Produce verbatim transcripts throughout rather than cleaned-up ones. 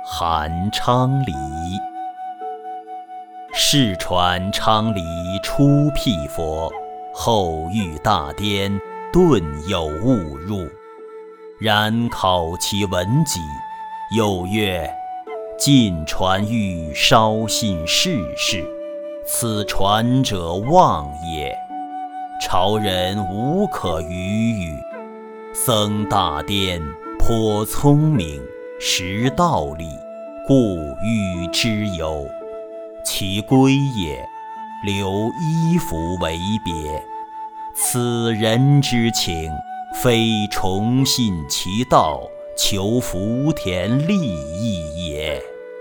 韩昌黎。世传昌黎初辟佛，后遇大颠，顿有误入。然考其文集，有曰：晋传欲稍信世事，此传者妄也。朝人无可与语。僧大颠颇聪明，识道理，故欲之有。其归也，留衣服为别。此人之情，非崇信其道，求福田利益也。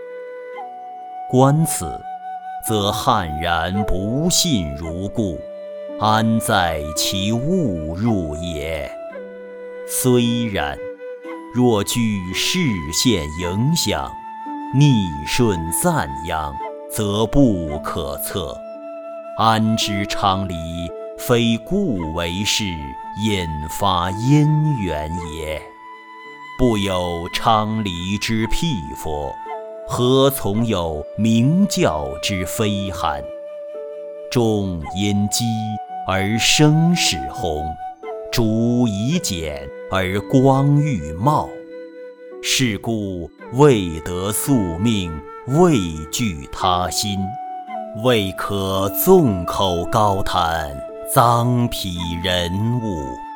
观此，则悍然不信如故，安在其误入也？虽然，若据视线影响，逆顺赞扬，则不可测。安知昌黎非故为是，引发因缘也？不有昌黎之辟佛，何从有明教之非罕？众因积而声始弘，烛以简而光欲冒。是故未得宿命，未惧他心，未可纵口高谈，臧否人物。